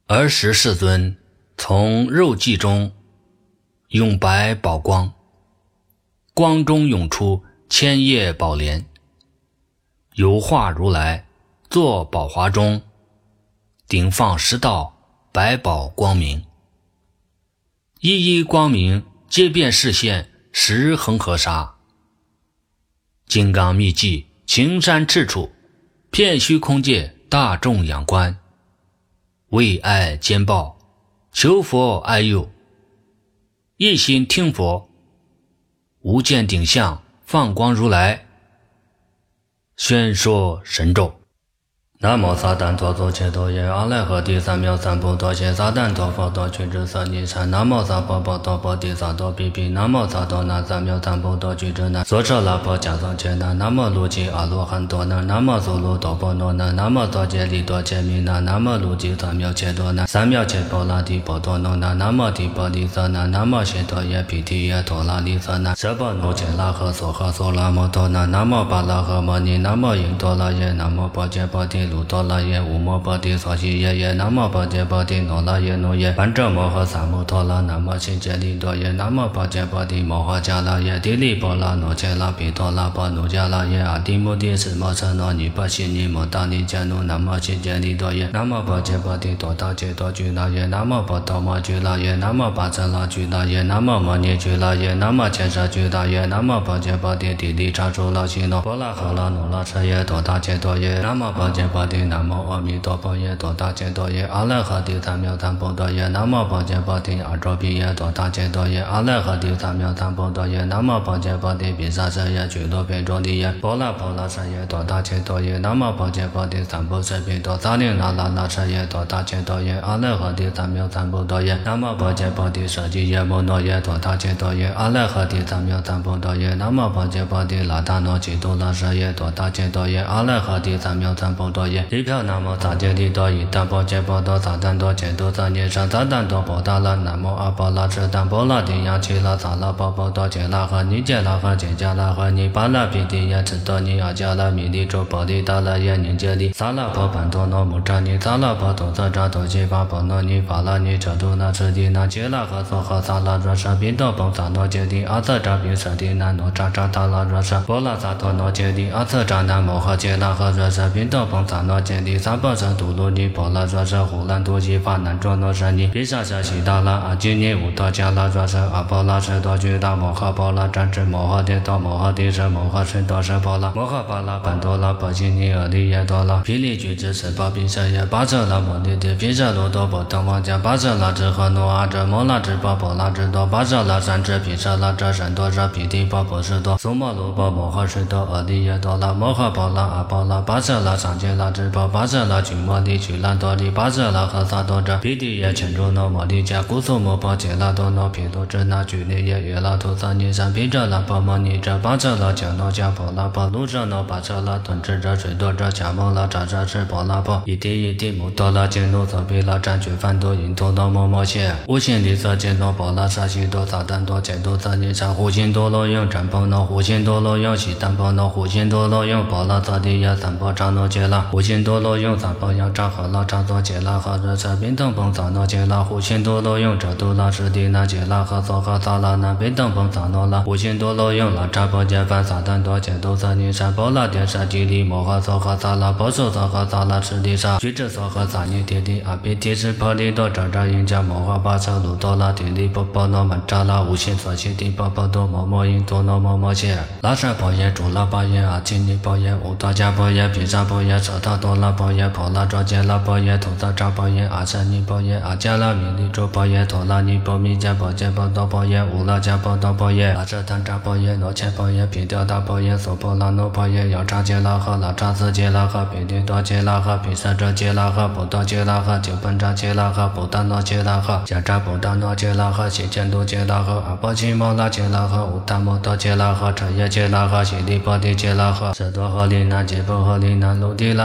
儿时世尊从肉髻中永白宝光，光中涌出千叶宝莲，有化如来坐宝华中，顶放十道百宝光明，一一光明皆遍示现十恒河沙。金刚密迹青山赤处，遍虚空界大众仰观，为爱兼报，求佛爱佑，一心听佛，无见顶相放光如来，宣说神咒。南无撒旦陀娑伽多耶阿赖诃帝三藐三菩提耶撒旦陀佛陀取之色尼禅南无萨婆诃多婆提萨多毗毗南无萨多那三藐三菩提取之那娑舍那婆迦桑切那南无卢吉阿罗汉多那南无苏卢多婆罗那南无多杰利多杰弥那南无卢吉三藐切多那三藐切波罗提波多那南无提波利色那南无悉多耶毗提耶陀罗利色那舍波努切拉诃娑诃娑拉摩多那南无巴拉诃摩尼南无因陀罗耶南无波揭波提卢多拉耶无摩波提娑悉耶耶南无波揭波提诺拉耶诺耶班遮摩诃萨摩陀罗南无悉揭利多耶南无波揭波提摩诃迦拉耶提利波拉诺切拉毗陀拉波努迦拉耶阿提摩提斯摩舍诺尼波悉尼摩达尼迦努南无悉揭利多耶南无波揭波提多达揭多居拉耶南无波多摩居拉耶南无巴遮拉居拉耶南无摩尼居拉耶南无切舍居拉耶南无波揭波提提利查出拉悉诺波拉诃拉努拉舍耶多达揭多耶南无波揭波提南无阿弥陀佛耶多达揭多耶阿赖诃帝三藐三菩提耶南无波揭波提阿周毗耶多达揭多耶阿赖诃帝三藐三菩提耶南无波揭波提毗沙舍耶俱罗毗卓提耶波拉波拉舍耶多达揭多耶南无波揭波提三菩舍毗多萨利那拉那舍耶多达揭多耶阿赖诃帝三藐三菩提耶南无波揭波提舍基耶摩诺耶多达揭多耶阿赖诃帝三藐三菩提耶南无波揭波提拉达诺基多拉舍耶多达揭多耶阿赖诃帝三藐三菩提耶利飘南无萨揭利多伊达波揭波多萨旦多揭多萨尼上萨旦多波达拉南无阿波拉遮旦波拉提扬奇拉萨拉波波多揭拉诃尼揭拉诃揭迦拉诃尼巴拉毗提耶智多尼阿迦拉弥利周波利达拉耶尼揭利萨拉波班多诺姆扎尼萨拉波多萨扎多西巴波诺尼法拉尼遮多那遮提那揭拉诃娑诃萨拉若舍宾多波萨诺揭利阿瑟扎宾舍提那诺扎扎塔拉若舍波拉萨多诺揭利阿瑟扎那摩诃揭拉诃若舍宾多波萨诺揭利萨波舍杜卢尼波拉若舍呼兰多西法南卓诺舍尼毗沙舍悉达拉阿基尼乌多迦拉若舍阿波拉舍多居大摩诃波拉占智摩诃帝多摩诃帝舍摩诃舍多舍波拉摩诃巴拉班多拉波悉尼阿利耶多拉毗利居之舍巴毗舍耶巴舍拉摩尼帝毗舍罗多波登王迦巴舍拉智诃诺阿遮摩拉智波波拉智多巴舍拉三智毗舍拉遮神多舍毗提波波士多苏摩罗波摩诃士多阿利耶多拉摩诃波拉阿波拉巴舍拉上揭拉智波巴舍拉居摩利居兰多利巴舍拉诃萨多遮毗提耶乾周诺摩利迦古苏摩波揭拉多诺毗多遮那居利耶耶拉图萨尼山毗遮拉波摩尼遮巴舍拉迦诺迦波拉波卢舍诺巴舍拉顿智遮水多遮迦摩拉扎扎智波拉波伊提摩多拉揭诺色毗拉占据梵多因多诺摩摩谢无心利色揭诺波拉沙悉多萨旦多揭多萨尼山护心多罗用占波诺护心多罗用悉旦波诺护心多罗用波拉萨提耶三波扎诺揭拉护心多罗用三波扬扎诃拉扎多揭拉诃热舍宾登蓬萨诺揭拉护心多罗用遮多拉舍提那揭拉诃娑诃萨拉那宾登蓬萨诺拉护心多罗用拉扎波揭梵萨旦多揭多萨尼山波拉殿舍提利摩诃娑诃萨拉波娑娑诃萨拉舍提沙居智娑诃萨尼提利阿毗提斯婆利多扎扎因迦摩诃巴舍卢多拉提利波波诺曼扎拉无心所悉提波波多摩摩因多诺摩摩谢拉舍婆耶主拉巴耶阿基尼婆耶乌多迦婆耶毗沙婆耶舍他多拉婆耶婆拉卓揭拉婆耶图萨扎婆耶阿舍尼婆耶阿迦拉弥利周婆耶陀拉尼婆弥迦婆揭波多婆耶乌拉迦婆多婆耶拉舍坦扎婆耶诺切婆耶毗吊达婆耶娑婆拉诺婆耶要扎揭拉诃拉扎斯揭拉诃毗提多揭拉诃毗舍遮揭拉诃波多揭拉诃九本扎揭拉诃波达诺揭拉诃迦扎波达诺揭拉诃悉犍多揭拉诃阿波奇摩拉揭拉诃乌达摩多揭拉诃彻耶揭拉诃悉利波提揭拉诃舍多诃利那揭波诃利那卢提拉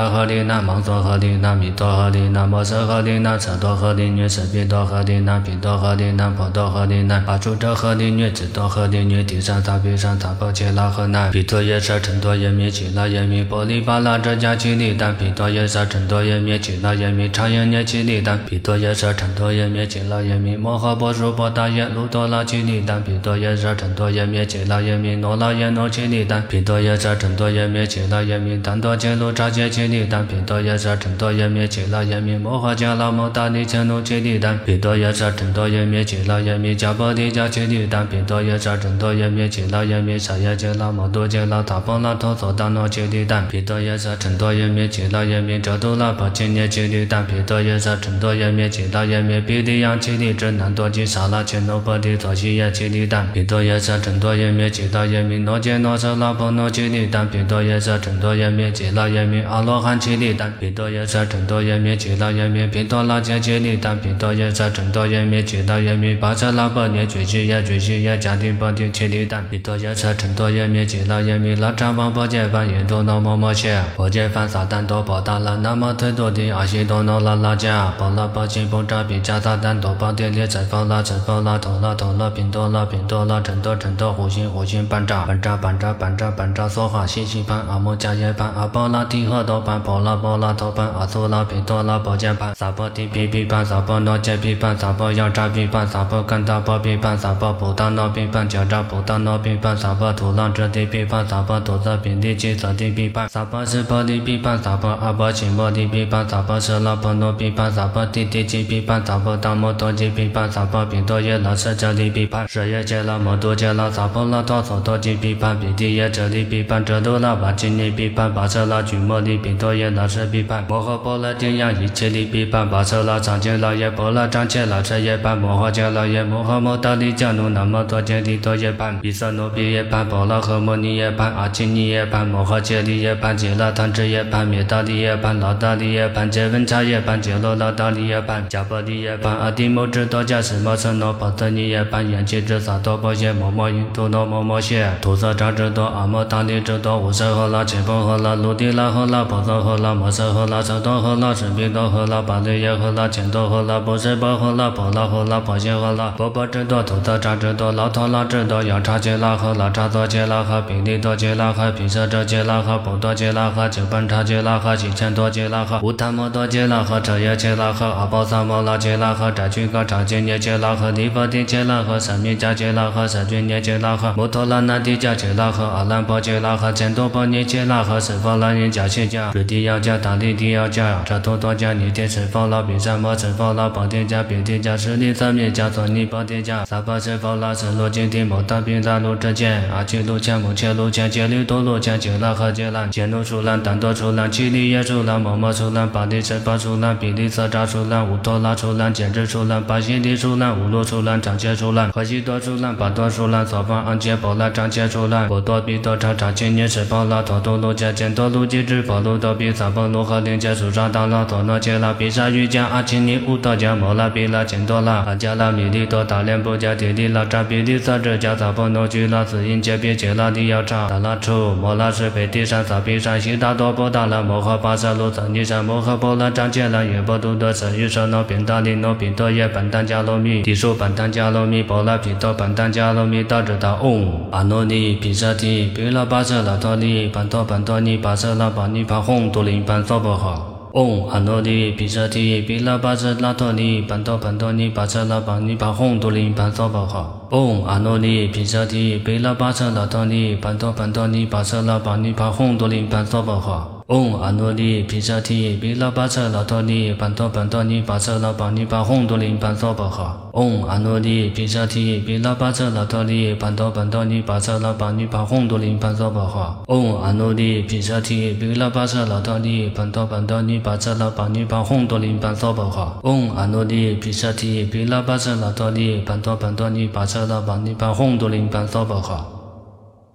拉合利那芒梭合利那弥陀合利那摩诃合利那舍多合利女舍毗多合利那毗多合利那婆多合利那阿住多合利女智多合利女地上萨毗上萨婆切拉合那毗多耶舍成多耶弥耆那耶弥波利巴拉遮迦其利丹毗多耶舍成多耶弥耆那耶弥长耶涅其利丹毗多耶舍成多耶弥耆那耶弥摩诃波输波达耶卢多拉其利丹毗多耶舍成多耶弥耆那耶弥诺拉耶诺其利丹毗多耶舍成多耶弥耆那耶弥丹多切卢扎切其利丹毗多耶舍成多耶弥耆那耶弥摩诃迦拉摩达尼切努其利丹毗多耶舍成多耶弥耆那耶弥迦波提迦其利丹毗多耶舍成多耶弥耆那耶弥沙耶切拉摩多切拉塔波拉陀索达诺其利丹毗多耶舍成多耶弥耆那耶弥遮度拉婆切涅其利丹毗多耶舍成多耶弥耆那耶弥毗利央其利支南多吉沙拉切诺波提陀西耶其利丹毗多耶舍成多耶弥耆那耶弥诺杰诺舍拉婆诺其利丹毗多耶舍成多耶弥耆那耶弥阿罗汉其利丹毗多耶舍成多耶弥耆那耶弥毗多拉切其利丹毗多耶舍成多耶弥耆那耶弥巴舍拉婆涅觉西耶迦提波提其利丹毗多耶舍成多耶弥耆那耶弥拉扎王波揭梵耶多那摩摩切波揭梵萨旦多波达拉那摩推多提阿悉多那拉拉迦波拉波悉波扎比迦萨旦多波提列财佛拉财佛拉陀拉陀拉宾多拉宾多拉陈多护心班扎梭哈西西班阿摩迦耶班阿波拉提诃多班波拉陀班阿苏拉宾多拉波揭班萨波提毗毗班萨波诺揭毗班萨波央扎毗班萨波干达波毗班萨波普达诺毗班迦扎普达诺毗班萨波土浪遮提毗班萨波土色宾提基色提毗班萨波是波提毗班萨波阿波辛波提毗班萨波舍拉波诺毗班萨波提提基毗班萨波达摩多基毗班萨波宾多耶拉舍遮利毗班舍耶揭拉摩多揭拉萨婆拉陀索多基毗班毗提耶遮利毗班遮多拉巴基尼毗班巴舍拉居摩利宾多耶拉舍毗班摩诃波罗提央一切利毗班巴舍拉长揭拉耶波拉长揭拉舍耶班摩诃揭拉耶摩诃摩达利迦努那摩多揭利多耶班毗舍奴毗耶班波拉诃摩尼耶班阿基尼耶班摩诃揭利耶班揭拉贪支耶班灭达利耶班拉达利耶班揭文察耶班揭罗拉达利耶班迦波利耶班阿提摩支多迦什摩僧诺波特尼耶班延吉支萨多波耶摩摩因多诺摩摩谢土色扎支多阿摩达利支多无色诃拉切波诃拉卢提拉诃拉婆娑诃拉摩诃诃拉舍多诃拉舍毗多诃拉巴利耶诃拉乾多诃拉波舍波诃拉婆拉诃拉婆谢诃拉波波支多土色扎支多老陀拉支多央叉揭拉诃拉叉多揭拉诃毗利多揭拉诃毗舍遮揭拉诃波多揭拉诃九班叉揭拉诃西乾多揭拉诃无他摩多揭拉诃遮耶揭拉诃阿波萨摩拉揭拉诃扎居嘎扎揭涅揭拉诃尼波提揭拉诃三密迦揭拉诃三居涅揭拉诃摩托拉那提迦揭拉诃阿兰波揭拉诃乾多波尼揭拉诃舍佛拉尼迦谢迦瑞提要迦达利提要迦扎多多迦尼提舍佛拉比萨摩舍佛拉波提迦比提迦舍利三密迦索尼波提迦萨巴舍佛拉舍罗金提摩达宾达卢遮见阿基卢迦摩切卢迦揭利多卢迦揭拉诃揭兰揭努舒兰丹多舒兰奇利耶舒兰摩摩舒兰巴利舍巴舒兰比利色扎舒兰乌托拉舒兰简支舒兰巴西利舒兰乌鲁舒兰长切舒兰荷西多舒兰巴多舒兰索方安切波拉长切舒兰波多比多叉叉切涅舍波拉陀多卢迦简多卢基支波卢多比萨波卢诃林迦舒沙达拉陀诺切拉比沙瑜迦阿奇尼乌多迦摩拉比拉简多拉阿迦拉米利多达连布迦提利拉扎比利萨支迦萨波诺居拉斯因揭比揭拉利要叉达拉处摩拉是贝提山萨比山悉达多波达拉摩诃巴萨卢萨尼山摩诃波拉长切拉耶波多多舍于舍诺宾达利诺宾多耶班丹迦罗密地数班丹迦罗密波拉毗多班丹迦罗密达支达嗡阿耨尼毗舍提毗拉巴舍拉陀尼班多尼巴舍拉巴尼巴吽多林班娑婆诃嗡阿耨尼毗舍提毗拉巴舍拉陀尼班多尼巴舍拉巴尼巴吽多林班娑婆诃嗡阿耨尼毗舍提毗拉巴舍拉陀尼班多尼巴舍拉巴尼巴吽多林班娑婆诃嗡阿耨尼毗舍提毗拉巴舍拉陀尼班多尼巴舍拉巴尼巴吽多林班娑婆诃嗡阿耨尼毗舍提毗拉巴舍拉陀尼班多尼巴舍拉巴尼巴吽多林班娑婆诃嗡阿耨尼毗舍提毗拉巴舍拉陀尼班多尼巴舍拉巴尼巴吽多林班娑婆诃嗡阿耨尼毗舍提毗拉巴舍拉陀尼班多尼巴舍拉巴尼巴吽多林班娑婆诃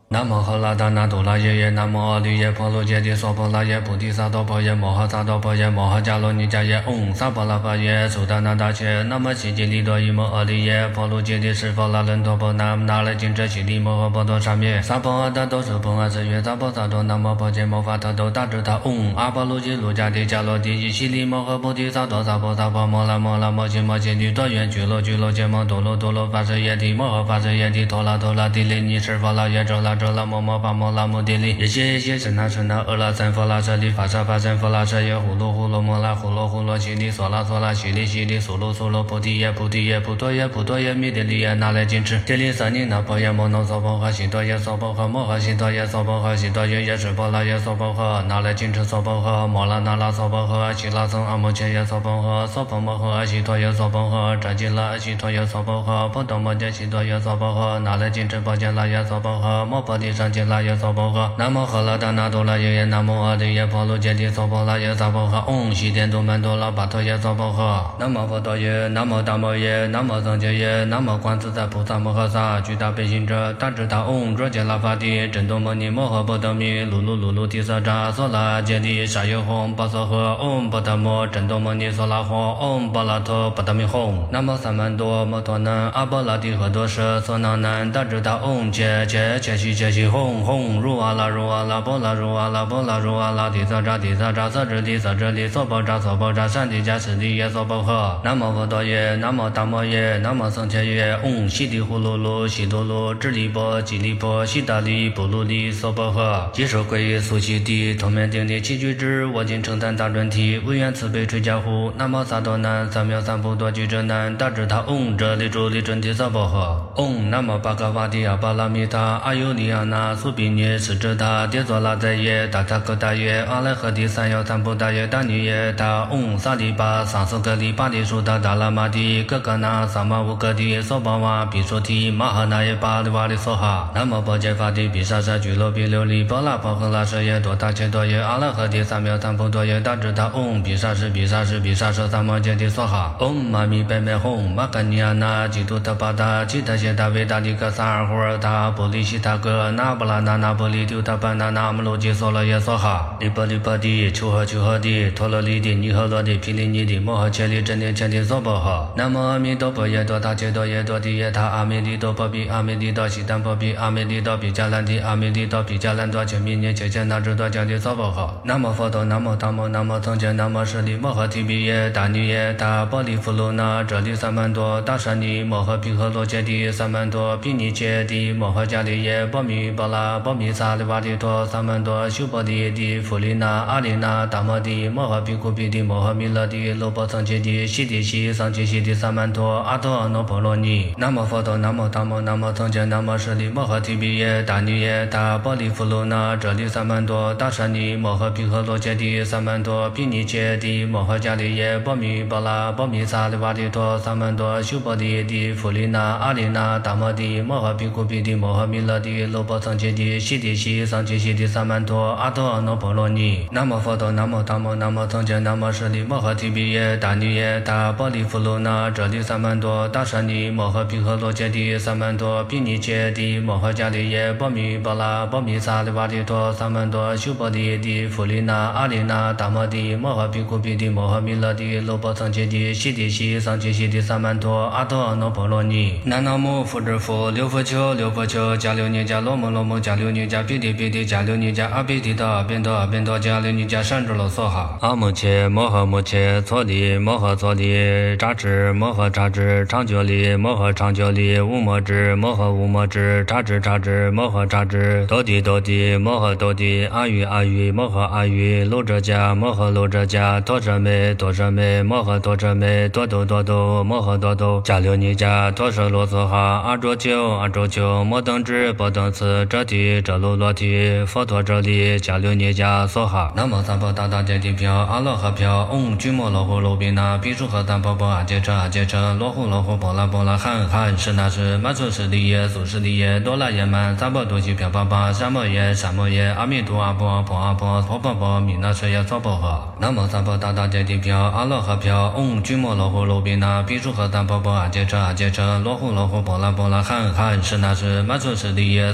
南无喝拉达那多拉耶耶，南无阿利耶婆罗揭谛娑婆拉耶菩提萨埵婆耶摩诃萨埵婆耶摩诃迦罗尼迦耶嗡萨婆拉巴耶苏达那达切，南无悉吉利多伊摩阿利耶婆罗揭谛释佛拉伦陀婆南无那来金遮悉利摩诃婆多沙灭萨婆阿达多舍婆阿舍约萨婆萨多南无婆揭摩法他多大智他嗡阿婆卢吉卢迦帝迦罗帝伊悉利摩诃菩提萨多萨婆萨婆摩拉摩拉摩悉摩悉律多愿俱罗俱罗羯摩多罗多罗法舍耶帝摩诃法舍耶帝陀拉陀拉帝利尼释佛拉耶周拉周拉摩摩巴摩拉摩帝利耶谢耶谢神那神那阿拉三佛拉舍利法沙法身佛拉舍耶呼噜呼噜摩拉呼噜呼噜悉利娑拉娑拉悉利悉利娑罗娑罗菩提耶菩提耶菩陀耶菩陀耶弥帝利耶那来金持帝利三尼那婆耶摩那娑婆诃悉多耶娑婆诃摩诃悉多耶娑婆诃悉多耶耶释婆拉耶娑婆诃那来金持娑婆诃摩拉那拉娑婆诃悉拉僧阿摩切耶娑婆诃娑婆摩诃悉多耶娑婆诃扎吉拉悉多耶娑婆诃波多摩揭悉多耶娑婆诃那来金持波揭拉耶娑婆诃摩婆提上揭拉耶娑婆诃南无喝拉达那多拉耶耶南无阿利耶婆罗揭谛娑婆拉耶娑婆诃嗡悉殿多曼多拉巴陀耶娑婆诃南无佛陀耶南无大摩耶南无僧伽耶南无观自在菩萨摩诃萨具大悲心者大智大嗡卓揭拉法帝真多摩尼摩诃波多米噜噜噜噜提萨扎娑拉揭谛沙耶吽巴娑诃嗡波达摩真多摩尼娑拉吽嗡巴拉陀波达米吽南无萨曼多摩陀南阿波拉帝诃多舍娑那南大智大嗡切切切西切西吽吽如阿拉波拉如阿拉波拉如阿拉提萨扎色智地色智利娑婆扎善地迦室利耶娑婆诃南无佛陀耶南无大摩耶南无僧伽耶嗡悉地呼噜噜悉多噜智利波吉利波悉达利波卢利娑婆诃即受皈依苏悉地通面顶礼起居之我今称赞大专题唯愿慈悲垂加护南无萨多南三藐三菩多居者南大智他嗡哲利主利准提娑婆诃嗡南无巴嘎瓦提阿巴拉米他阿尤利亚那苏比涅释智他迭作拉在耶达他格达耶阿赖诃提三藐三菩达耶达尼耶他嗡萨利巴桑苏格利巴利舒达达拉玛提格格那萨玛乌格提娑巴瓦比说提玛哈那耶巴利瓦利娑哈南无波揭法提比萨舍俱罗比琉璃波拉波诃拉舍耶多达切多耶阿赖诃提三藐三菩多耶大智他嗡比萨舍萨摩揭谛娑哈嗡玛咪贝美吽玛嘎尼亚那吉多特巴达吉他谢达维达利格萨尔胡尔达波利西塔格那波拉那那波利丢塔班那那姆罗吉娑罗耶娑哈利波地丘诃地陀罗利地尼诃罗地毗利尼地摩诃切利真殿前地娑婆诃南无阿弥陀佛耶多他切多耶多地耶他阿弥利多波比阿弥利多悉檀波比阿弥利多比迦兰地阿弥利多比迦兰多切弥涅切切那智多迦地娑婆诃南无佛陀南无大摩南无僧伽南无舍利摩诃提比耶达尼耶他波利弗卢那哲利三曼多大舍尼摩诃毗诃罗揭谛三曼多毗尼揭谛摩诃迦利耶波米波拉波米萨利瓦提陀三曼多修波提帝弗利那阿利那达摩帝摩诃毗库毗帝摩诃弥勒帝罗波僧揭谛悉地悉桑揭悉地三曼多阿陀阿耨婆罗尼南无佛陀南无大摩南无僧伽南无舍利摩诃提比耶达尼耶他波利弗卢那哲利三曼多大舍尼摩诃毗诃罗揭谛三曼多毗尼揭谛摩诃迦利耶波米波拉波米萨利瓦提陀三曼多修波提帝弗利那阿利那达摩帝摩诃毗库毗帝摩诃弥勒帝罗波僧揭谛悉地悉桑揭悉地三曼多阿陀阿耨婆罗尼南无佛陀南无大摩南无僧伽南无舍利摩诃提比耶达尼耶他波利弗卢那哲利三曼多大舍尼摩诃毗诃罗揭谛三曼多毗尼揭谛摩诃迦利耶波米波拉波米萨利瓦提陀三曼多修波提帝弗利那阿利那达摩帝摩诃毗库毗帝摩诃弥勒帝罗波僧揭谛悉地悉桑揭悉地三曼多阿陀阿耨婆罗尼南无母佛之父六佛丘迦留尼迦罗摩迦留尼迦毗帝迦留尼迦阿毗帝多边多迦留尼迦善智罗娑哈阿摩切摩诃错利摩诃错利扎智摩诃扎智长久利摩诃长久利无摩智摩诃无摩智扎智摩诃扎智多地摩诃多地阿育摩诃阿育卢遮迦摩诃卢遮迦多舍美摩诃多舍美多斗摩诃多斗迦留尼迦多舍罗娑哈阿卓丘摩登智波登次遮提遮卢罗提佛陀遮利迦留尼迦娑哈南无三婆大揭谛飘阿罗诃飘嗡居摩罗呼卢比那毗树诃三婆婆阿揭车罗呼波拉汉是那是满处是利耶苏是利耶多拉耶曼三婆多西飘巴巴沙摩耶阿弥陀阿婆婆弥那舍耶娑婆诃南无三婆大揭谛飘阿罗诃飘嗡居摩罗呼卢比那毗树诃三婆婆阿揭车罗呼波拉汉是那是满处是利耶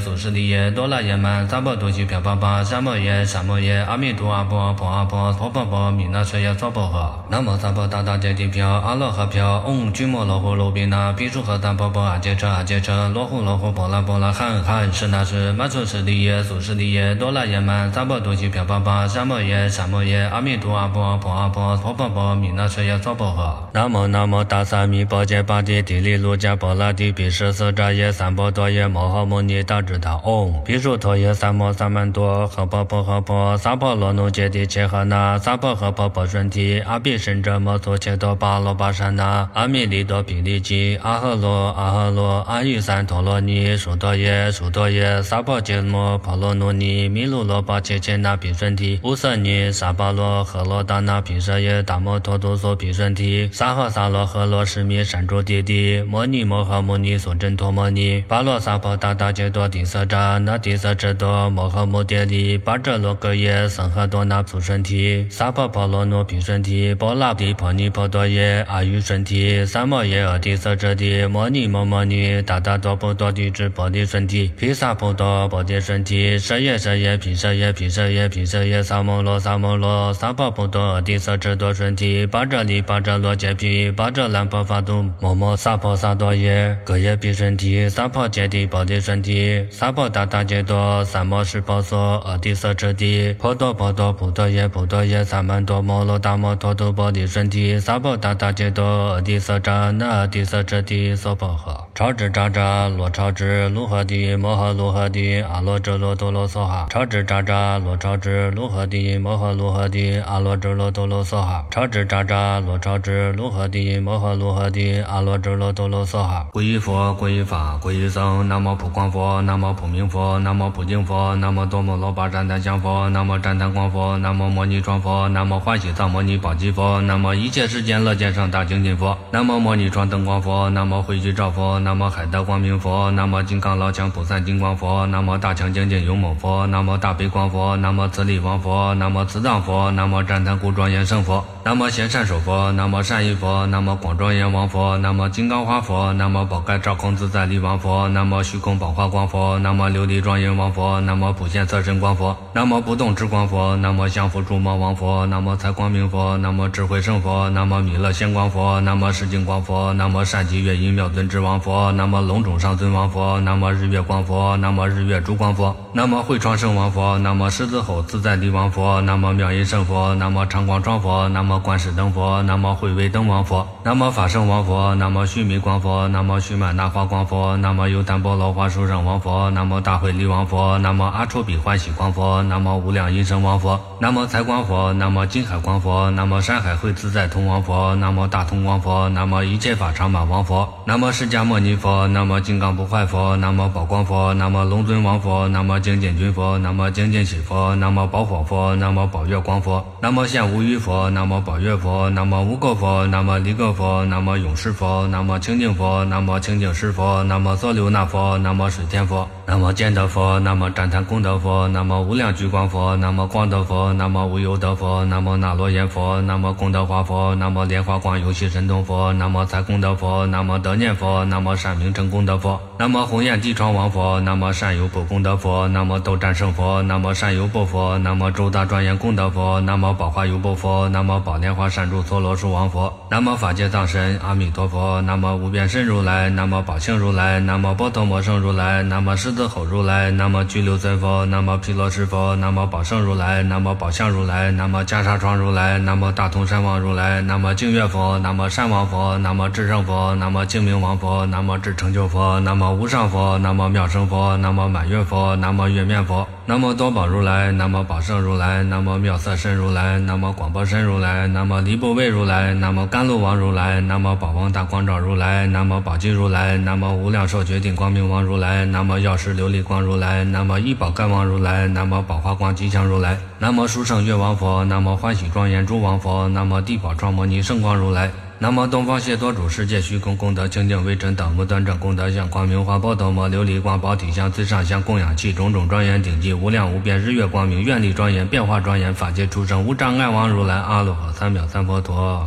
苏释利耶，多拉耶曼，萨婆多西飘啪啪，萨摩耶，萨摩耶，阿弥陀阿婆，婆阿婆，婆婆婆，弥那舍耶娑婆诃。南无萨婆大大揭谛飘，阿罗诃飘，嗡，居摩罗呼卢比那，毗卢诃达婆婆，阿揭车，罗呼波拉汉，是那是，曼苏释利耶，苏释利耶，多拉耶曼，萨婆多西飘啪啪，萨摩耶，阿弥陀阿婆，婆阿婆，婆婆婆，弥那舍耶娑婆诃。南无大萨弥波揭巴帝帝利卢迦波拉帝毗舍舍扎耶三波多耶摩诃牟尼大智大嗡，毗卢陀耶三摩三曼多，诃婆，萨婆罗奴揭谛切诃那，萨婆诃婆顺提，阿毗神者摩诃切多巴罗巴沙那，阿弥利多毗利吉，阿诃罗，阿育三陀罗尼，殊多耶，萨婆揭摩婆罗奴尼，弥卢罗巴切切那毗顺提，乌瑟尼萨巴罗诃罗达那毗舍耶达摩陀多娑毗顺提，萨诃萨罗诃罗释弥善住帝帝，摩尼摩诃牟尼所真陀摩尼，巴罗萨婆大大揭多帝舍扎那帝舍遮多摩诃摩迭利，巴遮罗格耶僧诃多那普顺提，萨婆婆罗奴毗顺提，波拉帝婆尼婆多耶阿育顺提，三摩耶阿帝舍遮帝，摩尼摩尼大大多婆多帝智婆帝顺提，毗萨婆多婆帝顺提，舍耶毗舍耶萨摩罗，萨婆婆多阿帝舍遮多顺提，巴遮罗揭毗，巴遮兰婆法度摩萨婆萨多耶，格耶毗顺提，萨婆揭谛婆帝顺提，萨婆大大揭多三摩十婆娑阿帝舍遮帝，婆多普多耶萨曼多摩罗达摩陀多婆帝顺提，萨婆大大揭多阿帝舍扎那阿帝舍遮帝娑婆诃。超智扎扎罗超智卢诃帝摩诃卢诃帝阿罗遮罗多罗娑哈，超智扎扎罗超智卢诃帝摩诃卢诃帝阿罗遮罗多罗娑哈，超智扎扎罗超智卢诃帝摩诃卢诃帝阿罗遮罗多罗娑哈。皈依佛，皈依法，皈依僧，南无普光佛，南无普明佛，南无普净佛，南无多摩罗巴旃檀香佛，南无旃檀光佛，南无摩尼庄佛，南无欢喜藏摩尼宝积佛，南无一切世间乐见胜大精进佛，南无摩尼庄灯光佛，南无慧具照佛，南无海德光明佛，南无金刚老强普散金光佛，南无大强精进勇猛佛，南无大悲光佛，南无慈力王佛，南无慈藏佛，南无旃檀故庄严圣佛，南无贤善手佛，南无善意佛，南无广庄严王佛，南无金刚花佛，南无宝盖照空自在力王佛，南无虚空宝化光佛，南无琉璃庄严王佛，南无普现色身光佛，南无不动智光佛，南无降伏诸魔王佛，南无财光明佛，南无智慧圣佛，南无弥勒仙光佛，南无世净光佛，南无善极月音妙尊智王佛，南无龙种上尊王佛，南无日月光佛，南无日月珠光佛，南无慧创圣王佛，南无狮子吼自在力王佛，南无妙音圣佛，南无常光庄佛，南无观世灯佛，南无慧威灯王佛，南无法圣王佛，南无须弥光佛，南无须满那花光佛，南无优昙波罗花殊胜王佛，南无大慧力王佛，南无阿处比欢喜光佛，南无无量音声王佛，南无财光佛，南无金海光佛，南无山海慧自在通王佛，南无大通光佛，南无一切法常满王佛，南无释迦牟尼佛，南无金刚不坏佛，南无宝光佛，南无龙尊王佛，南无精进君佛，南无精进喜佛，南无宝火佛，南无宝月光佛，南无现无余佛，南无宝月佛，南无无垢佛，南无离垢佛，南无永世佛，南无清净佛，南无清净师佛，南无娑留那佛，南无水天佛，南无见德佛，南无旃檀功德佛，南无无量聚光佛，南无光德佛，南无无忧德佛，南无那罗延佛，南无功德华佛，南无莲华光游戏神通佛，南无财功德佛，南无德念佛，南无善名成功德佛，南无红焰地窗王佛，南无善有不功德佛，南无斗战胜佛，南无善有不佛，南无周大庄严功德佛，南无宝华有不佛，南无宝莲华善住梭罗树王佛，南无法界藏神阿弥陀佛，南无无边身如来，南无宝性如来，南无波头摩圣如来，南无狮子吼如来，南无拘留尊佛，南无毗罗师佛，南无宝圣如来，南无宝相如来，南无袈裟窗如来，南无大通山王如来，南无净月佛，南无山王佛，南无智胜佛，南无净明王佛，南无智成就佛，南无无上佛，南无妙胜佛，南无满月佛，南无月面佛，南无多宝如来，南无宝胜如来，南无妙色身如来，南无广波身如来，南无离怖畏如来，南无甘露王如来，南无宝王大光照如来，南无宝积如来，南无无量寿决定光明王如来，南无药师琉璃光如来，南无一宝盖王如来，南无宝华光吉祥如来，南无殊胜月王佛，南无欢喜庄严诸王佛，南无地宝庄摩尼圣光如来，南无东方谢多主世界虚空功德清净微尘等无端正功德相光明华波头摩琉璃光宝体相最上香供养器种种庄严顶级无量无边日月光明愿力庄严变化庄严法界出生无障碍王如来阿罗汉三藐三佛陀。